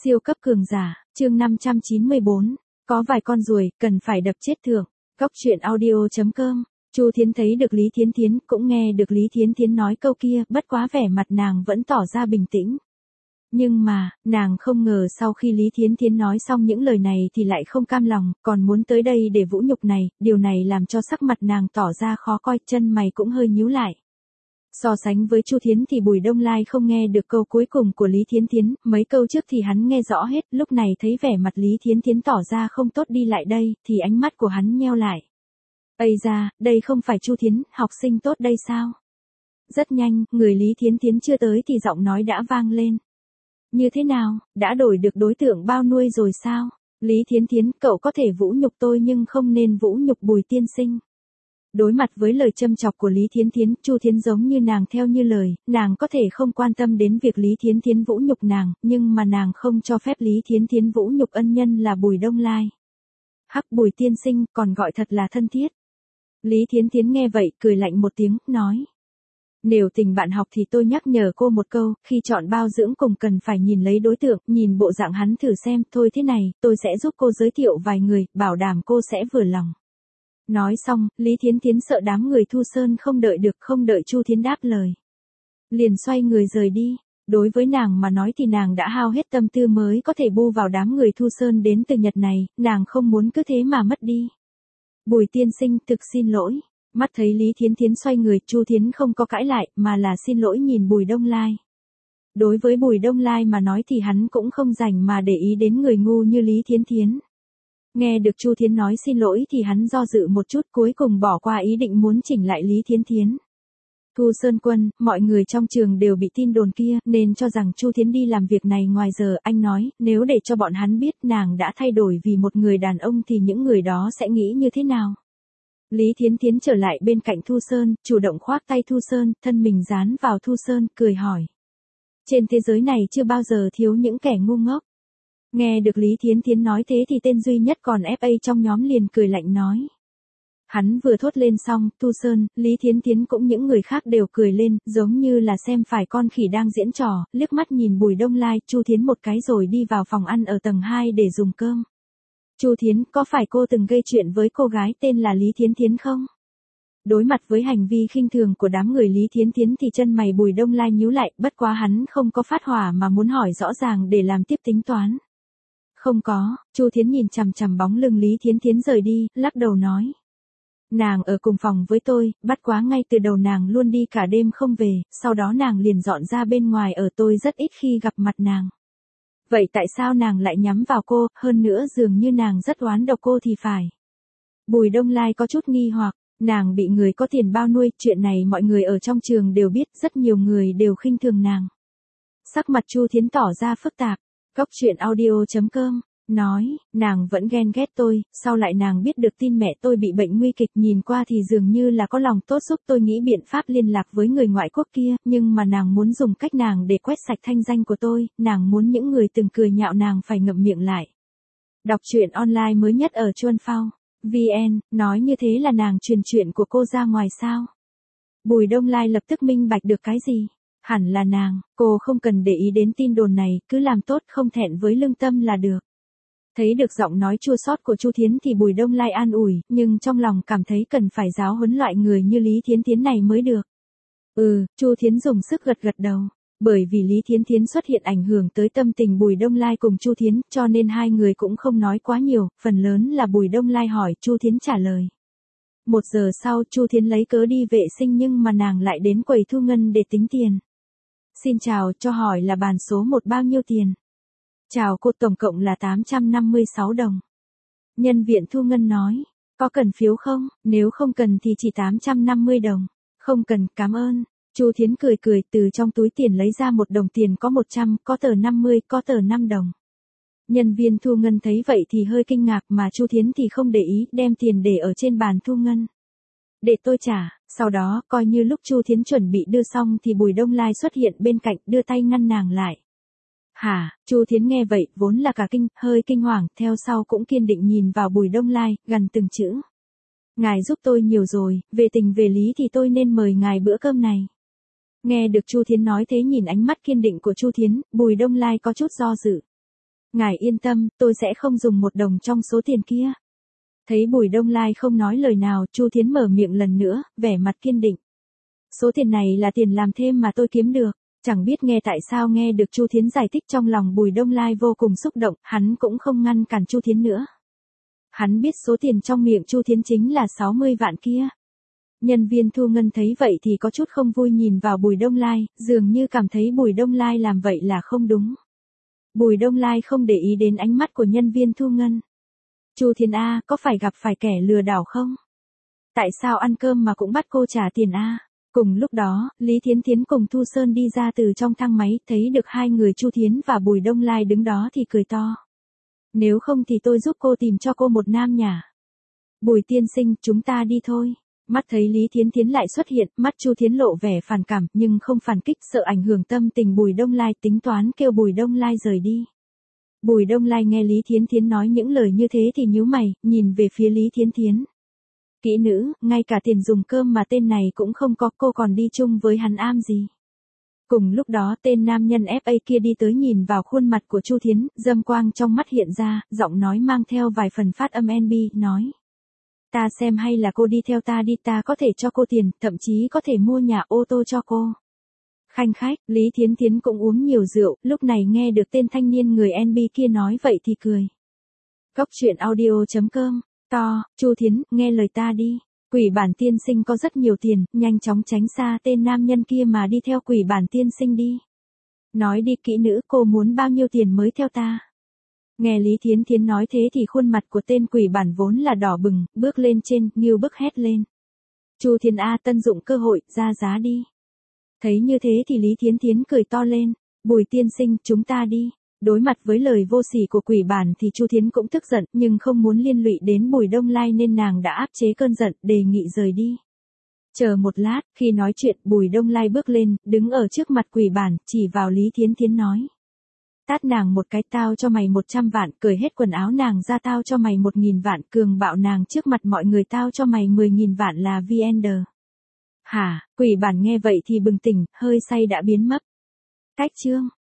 Siêu cấp cường giả, chương 594, có vài con ruồi, cần phải đập chết thưởng. Góc truyện audio.com. Chu Thiến thấy được Lý Thiến Thiến, cũng nghe được Lý Thiến Thiến nói câu kia, bất quá vẻ mặt nàng vẫn tỏ ra bình tĩnh. Nhưng mà, nàng không ngờ sau khi Lý Thiến Thiến nói xong những lời này thì lại không cam lòng, còn muốn tới đây để vũ nhục này, điều này làm cho sắc mặt nàng tỏ ra khó coi, chân mày cũng hơi nhíu lại. So sánh với Chu Thiến thì Bùi Đông Lai không nghe được câu cuối cùng của Lý Thiến Thiến, mấy câu trước thì hắn nghe rõ hết, lúc này thấy vẻ mặt Lý Thiến Thiến tỏ ra không tốt đi lại đây, thì ánh mắt của hắn nheo lại. Ây da, đây không phải Chu Thiến, học sinh tốt đây sao? Rất nhanh, người Lý Thiến Thiến chưa tới thì giọng nói đã vang lên. Như thế nào, đã đổi được đối tượng bao nuôi rồi sao? Lý Thiến Thiến, cậu có thể vũ nhục tôi nhưng không nên vũ nhục Bùi tiên sinh. Đối mặt với lời châm chọc của Lý Thiến Thiến, Chu Thiến giống như nàng theo như lời, nàng có thể không quan tâm đến việc Lý Thiến Thiến vũ nhục nàng, nhưng mà nàng không cho phép Lý Thiến Thiến vũ nhục ân nhân là Bùi Đông Lai. Hắc, Bùi tiên sinh, còn gọi thật là thân thiết. Lý Thiến Thiến nghe vậy, cười lạnh một tiếng, nói. Nếu tình bạn học thì tôi nhắc nhở cô một câu, khi chọn bao dưỡng cùng cần phải nhìn lấy đối tượng, nhìn bộ dạng hắn thử xem, thôi thế này, tôi sẽ giúp cô giới thiệu vài người, bảo đảm cô sẽ vừa lòng. Nói xong, Lý Thiến Thiến sợ đám người Thu Sơn không đợi được, không đợi Chu Thiến đáp lời. Liền xoay người rời đi. Đối với nàng mà nói thì nàng đã hao hết tâm tư mới có thể bu vào đám người Thu Sơn đến từ Nhật này, nàng không muốn cứ thế mà mất đi. Bùi tiên sinh, thực xin lỗi. Mắt thấy Lý Thiến Thiến xoay người, Chu Thiến không có cãi lại, mà là xin lỗi nhìn Bùi Đông Lai. Đối với Bùi Đông Lai mà nói thì hắn cũng không rảnh mà để ý đến người ngu như Lý Thiến Thiến. Nghe được Chu Thiến nói xin lỗi thì hắn do dự một chút, cuối cùng bỏ qua ý định muốn chỉnh lại Lý Thiến Thiến. Thu Sơn Quân, mọi người trong trường đều bị tin đồn kia, nên cho rằng Chu Thiến đi làm việc này ngoài giờ, anh nói, nếu để cho bọn hắn biết nàng đã thay đổi vì một người đàn ông thì những người đó sẽ nghĩ như thế nào? Lý Thiến Thiến trở lại bên cạnh Thu Sơn, chủ động khoác tay Thu Sơn, thân mình dán vào Thu Sơn, cười hỏi. Trên thế giới này chưa bao giờ thiếu những kẻ ngu ngốc. Nghe được Lý Thiến Thiến nói thế thì tên duy nhất còn FA trong nhóm liền cười lạnh nói. Hắn vừa thốt lên xong, Thu Sơn, Lý Thiến Thiến cũng những người khác đều cười lên, giống như là xem phải con khỉ đang diễn trò, liếc mắt nhìn Bùi Đông Lai, Chu Thiến một cái rồi đi vào phòng ăn ở tầng 2 để dùng cơm. Chu Thiến, có phải cô từng gây chuyện với cô gái tên là Lý Thiến Thiến không? Đối mặt với hành vi khinh thường của đám người Lý Thiến Thiến thì chân mày Bùi Đông Lai nhíu lại, bất quá hắn không có phát hỏa mà muốn hỏi rõ ràng để làm tiếp tính toán. Không có, Chu Thiến nhìn chằm chằm bóng lưng Lý Thiến Thiến rời đi, lắc đầu nói. Nàng ở cùng phòng với tôi, bất quá ngay từ đầu nàng luôn đi cả đêm không về, sau đó nàng liền dọn ra bên ngoài ở, tôi rất ít khi gặp mặt nàng. Vậy tại sao nàng lại nhắm vào cô, hơn nữa dường như nàng rất oán độc cô thì phải. Bùi Đông Lai có chút nghi hoặc, nàng bị người có tiền bao nuôi, chuyện này mọi người ở trong trường đều biết, rất nhiều người đều khinh thường nàng. Sắc mặt Chu Thiến tỏ ra phức tạp. Góc truyện audio.com, nói, nàng vẫn ghen ghét tôi, sau lại nàng biết được tin mẹ tôi bị bệnh nguy kịch, nhìn qua thì dường như là có lòng tốt giúp tôi nghĩ biện pháp liên lạc với người ngoại quốc kia, nhưng mà nàng muốn dùng cách nàng để quét sạch thanh danh của tôi, nàng muốn những người từng cười nhạo nàng phải ngậm miệng lại. Đọc truyện online mới nhất ở Chuan Phao, VN, nói như thế là nàng truyền chuyện của cô ra ngoài sao? Bùi Đông Lai lập tức minh bạch được cái gì? Hẳn là nàng, cô không cần để ý đến tin đồn này, cứ làm tốt không thẹn với lương tâm là được. Thấy được giọng nói chua xót của Chu Thiến thì Bùi Đông Lai an ủi, nhưng trong lòng cảm thấy cần phải giáo huấn loại người như Lý Thiến Thiến này mới được. Chu Thiến dùng sức gật gật đầu. Bởi vì Lý Thiến Thiến xuất hiện ảnh hưởng tới tâm tình Bùi Đông Lai cùng Chu Thiến, cho nên hai người cũng không nói quá nhiều, phần lớn là Bùi Đông Lai hỏi, Chu Thiến trả lời. 1 giờ sau, Chu Thiến lấy cớ đi vệ sinh nhưng mà nàng lại đến quầy thu ngân để tính tiền. Xin chào, cho hỏi là bàn số 1 bao nhiêu tiền? Chào cô, tổng cộng là 856 đồng. Nhân viên thu ngân nói, có cần phiếu không? Nếu không cần thì chỉ 850 đồng. Không cần, cảm ơn. Chu Thiến cười cười từ trong túi tiền lấy ra 1 đồng tiền có 100, có tờ 50, có tờ 5 đồng. Nhân viên thu ngân thấy vậy thì hơi kinh ngạc mà Chu Thiến thì không để ý, đem tiền để ở trên bàn thu ngân. Để tôi trả, sau đó, coi như lúc Chu Thiến chuẩn bị đưa xong thì Bùi Đông Lai xuất hiện bên cạnh, đưa tay ngăn nàng lại. Hả, Chu Thiến nghe vậy, vốn là cả kinh, hơi kinh hoàng, theo sau cũng kiên định nhìn vào Bùi Đông Lai, gần từng chữ. Ngài giúp tôi nhiều rồi, về tình về lý thì tôi nên mời ngài bữa cơm này. Nghe được Chu Thiến nói thế nhìn ánh mắt kiên định của Chu Thiến, Bùi Đông Lai có chút do dự. Ngài yên tâm, tôi sẽ không dùng một đồng trong số tiền kia. Thấy Bùi Đông Lai không nói lời nào, Chu Thiến mở miệng lần nữa, vẻ mặt kiên định. Số tiền này là tiền làm thêm mà tôi kiếm được. Chẳng biết nghe tại sao nghe được Chu Thiến giải thích trong lòng Bùi Đông Lai vô cùng xúc động, hắn cũng không ngăn cản Chu Thiến nữa. Hắn biết số tiền trong miệng Chu Thiến chính là 60 vạn kia. Nhân viên thu ngân thấy vậy thì có chút không vui nhìn vào Bùi Đông Lai, dường như cảm thấy Bùi Đông Lai làm vậy là không đúng. Bùi Đông Lai không để ý đến ánh mắt của nhân viên thu ngân. Chu Thiến A, có phải gặp phải kẻ lừa đảo không? Tại sao ăn cơm mà cũng bắt cô trả tiền A? Cùng lúc đó, Lý Thiến Thiến cùng Thu Sơn đi ra từ trong thang máy, thấy được hai người Chu Thiến và Bùi Đông Lai đứng đó thì cười to. Nếu không thì tôi giúp cô tìm cho cô một nam nhà. Bùi tiên sinh, chúng ta đi thôi. Mắt thấy Lý Thiến Thiến lại xuất hiện, mắt Chu Thiến lộ vẻ phản cảm, nhưng không phản kích, sợ ảnh hưởng tâm tình Bùi Đông Lai, tính toán kêu Bùi Đông Lai rời đi. Bùi Đông Lai nghe Lý Thiến Thiến nói những lời như thế thì nhíu mày, nhìn về phía Lý Thiến Thiến. Kỹ nữ, ngay cả tiền dùng cơm mà tên này cũng không có, cô còn đi chung với hắn am gì. Cùng lúc đó tên nam nhân FA kia đi tới nhìn vào khuôn mặt của Chu Thiến, dâm quang trong mắt hiện ra, giọng nói mang theo vài phần phát âm NB, nói. Ta xem hay là cô đi theo ta đi, ta có thể cho cô tiền, thậm chí có thể mua nhà ô tô cho cô. Khanh khách, Lý Thiến Thiến cũng uống nhiều rượu, lúc này nghe được tên thanh niên người NB kia nói vậy thì cười. Cốc truyện audio.com, to, Chu Thiến, nghe lời ta đi. Quỷ bản tiên sinh có rất nhiều tiền, nhanh chóng tránh xa tên nam nhân kia mà đi theo quỷ bản tiên sinh đi. Nói đi kỹ nữ, cô muốn bao nhiêu tiền mới theo ta? Nghe Lý Thiến Thiến nói thế thì khuôn mặt của tên quỷ bản vốn là đỏ bừng, bước lên trên, nghiêu bức hét lên. Chu Thiến A, tận dụng cơ hội, ra giá đi. Thấy như thế thì Lý Thiến Thiến cười to lên. Bùi tiên sinh, chúng ta đi. Đối mặt với lời vô sỉ của quỷ bản thì Chu Thiến cũng tức giận, nhưng không muốn liên lụy đến Bùi Đông Lai nên nàng đã áp chế cơn giận, đề nghị rời đi. Chờ một lát, khi nói chuyện, Bùi Đông Lai bước lên, đứng ở trước mặt quỷ bản, chỉ vào Lý Thiến Thiến nói. Tát nàng một cái, tao cho mày 100 vạn, cởi hết quần áo nàng ra, tao cho mày 1.000 vạn, cường bạo nàng trước mặt mọi người, tao cho mày 10.000 vạn là VN. Hả, quỷ bản nghe vậy thì bừng tỉnh, hơi say đã biến mất. Cách chương.